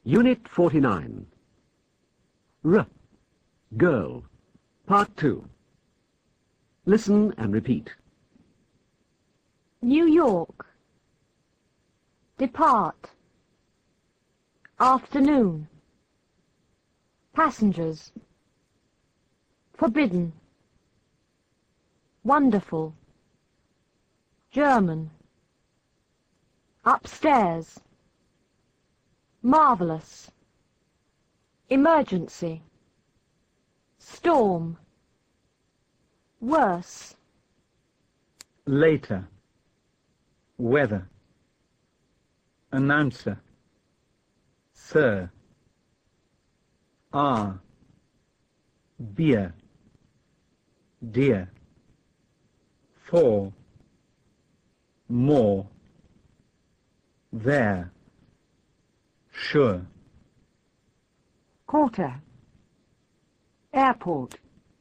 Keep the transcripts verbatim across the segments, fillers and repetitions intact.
Unit forty-nine. R. Girl. Part two. Listen and repeat. New York. Depart. Afternoon. Passengers. Forbidden. Wonderful. German. Upstairs. Marvelous. Emergency. Storm. Worse. Later. Weather. Announcer. Sir. Ah. Beer. Dear. For. More. There. Sure. Quarter. Airport.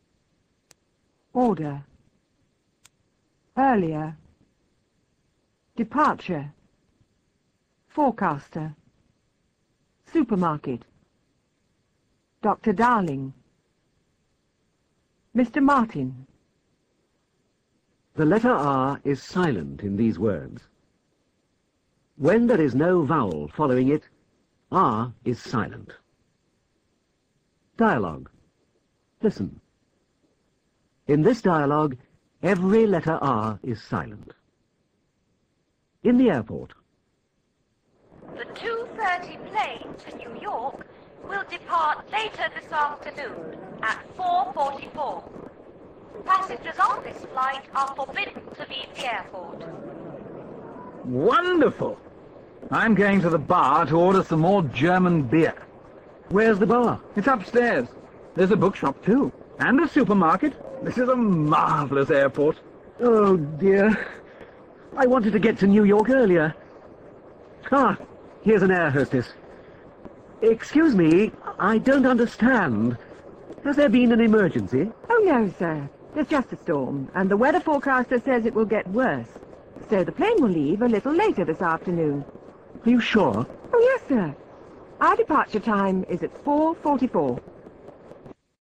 Order. Earlier. Departure. Forecaster. Supermarket. Doctor Darling. Mister Martin. The letter R is silent in these words. When there is no vowel following it, R is silent. Dialogue. Listen. In this dialogue, every letter R is silent. In the airport. The two thirty plane to New York will depart later this afternoon at four forty-four. Passengers on this flight are forbidden to leave the airport. Wonderful! I'm going to the bar to order some more German beer. Where's the bar? It's upstairs. There's a bookshop too. And a supermarket. This is a marvellous airport. Oh, dear. I wanted to get to New York earlier. Ah, here's an air hostess. Excuse me, I don't understand. Has there been an emergency? Oh, no, sir. There's just a storm, and the weather forecaster says it will get worse. So the plane will leave a little later this afternoon. Are you sure? Oh, yes, sir. Our departure time is at four forty-four.